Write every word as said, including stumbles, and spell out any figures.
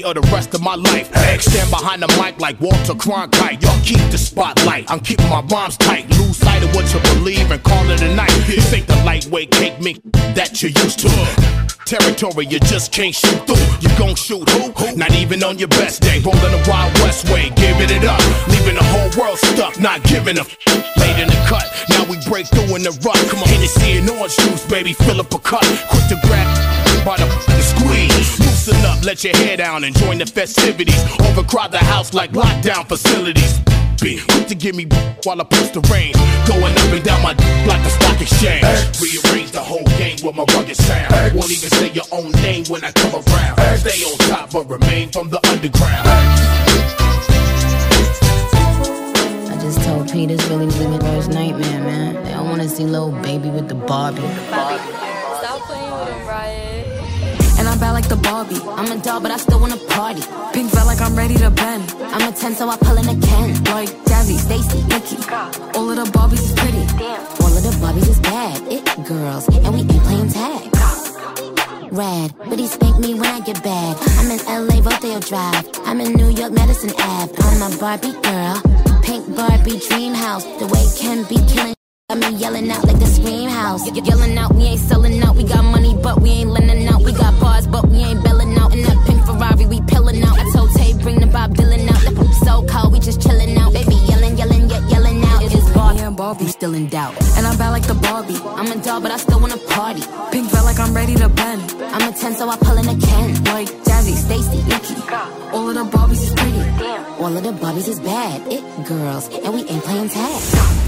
or the rest of my life. Stand behind the mic like Walter Cronkite. Y'all keep the spotlight, I'm keeping my rhymes tight. Lose sight of what you believe and call it a night. This ain't the lightweight cake mix that you're used to. Territory you just can't shoot through. You gon' shoot who? Not even on your best day. Rolling the Wild West way, giving it up. Leaving the whole world stuck, not giving a f***. Late in the cut, now we break through in the rut. Come on, Hennessy and orange juice, baby, fill up a cup. Quick to grab by the f***ing squeeze. Loosen up, let your hair down and join the festivities. Overcrowd the house like lockdown facilities. Be quick to give me while I push the rain. Going up and down my like a stock exchange. X. Rearrange the whole game with my rugged sound. X. Won't even say your own name when I come around. X. Stay on top but remain from the underground. I just told Pete it's really living worst nightmare, man. They don't wanna see little baby with the Barbie. Barbie. Stop playing with him, Riot. And I'm bad like the Barbie. I'm a doll, but I still wanna party. Pink felt like I'm ready to bend. I'm a ten, so I pull in a Ken. Like Jazzy, Stacy, Nikki. All of the Barbies is pretty. All of the Barbies is bad. It girls, and we ain't playing tag. Rad, but he spank me when I get bad. I'm in L A, Rodeo Drive. I'm in New York, Madison Ave. I'm a Barbie girl. Pink Barbie dream house. The way Ken be killing. Got me yelling out like the Scream House. Y- yelling out, we ain't selling out. We got money, but we ain't lending out. We got bars, but we ain't belling out. In that pink Ferrari, we pillin' out. I told Tay, bring the Bob Dylan out. The poop so cold, we just chillin' out. Baby yelling, yelling, yet yelling out. It is Barbie and Barbie still in doubt. And I'm bad like the Barbie. I'm a doll, but I still wanna party. Pink felt like I'm ready to bend. I'm a ten, so I pull in a Ken. Like Jazzy, Stacy, Nikki. All of the Barbies is pretty. All of the Barbies is bad. It girls, and we ain't playing tag.